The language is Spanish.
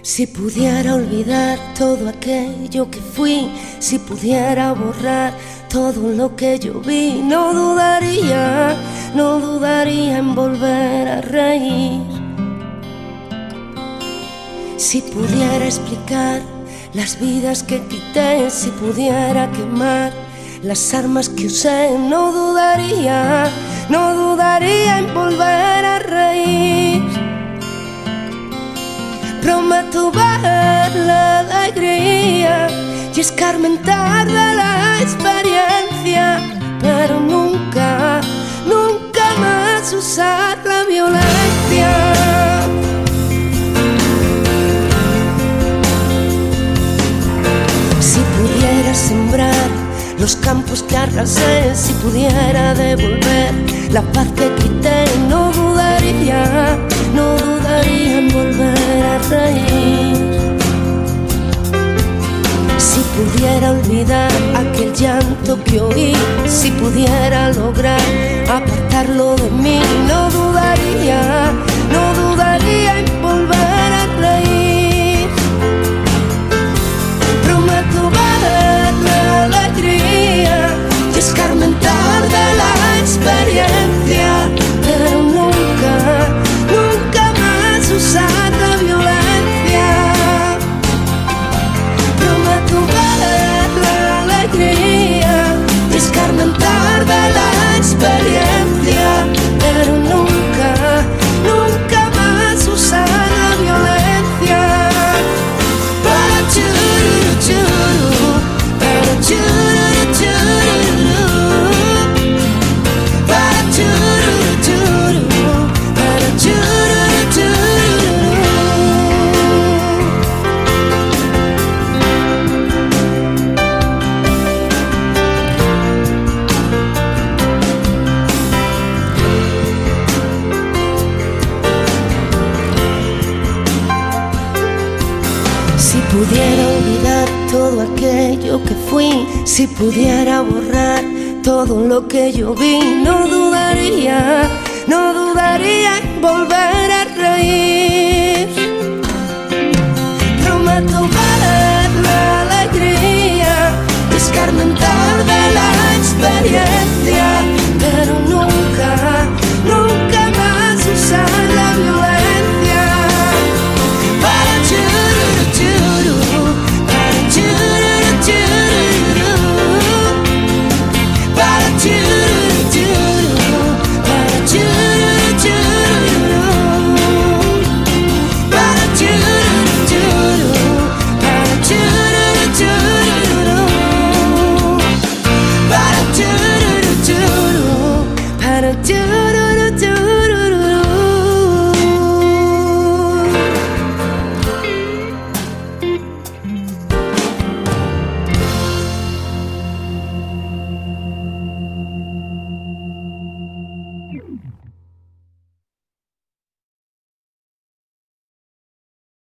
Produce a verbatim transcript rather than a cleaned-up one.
Si pudiera olvidar todo aquello que fui, si pudiera borrar todo lo que yo vi, no dudaría, no dudaría en volver a reír. Si pudiera explicar las vidas que quité, si pudiera quemar las armas que usé, no dudaría, no dudaría en volver a reír. Prometo ver la alegría y escarmentar de la experiencia, pero nunca, nunca más usar la violencia. Si pudiera sembrar los campos que arrasé, si pudiera devolver la paz que quité, no dudaría, no dudaría en volver a reír. Si pudiera olvidar aquel llanto que oí, si pudiera lograr apartarlo de mí, no dudaría, no dudaría en volver a reír. Prometo ver la alegría y escarmentar de la experiencia, pero nunca, nunca más usar la violencia. Prometo ver la alegría y escarmentar de la experiencia, pero nunca, nunca más usar la violencia. Para churu, churu, para churu, churu, para churu, churu, para churu, churu. Si pudiera olvidar todo aquello que fui, si pudiera borrar todo lo que yo vi, no dudaría, no dudaría en volver a reír.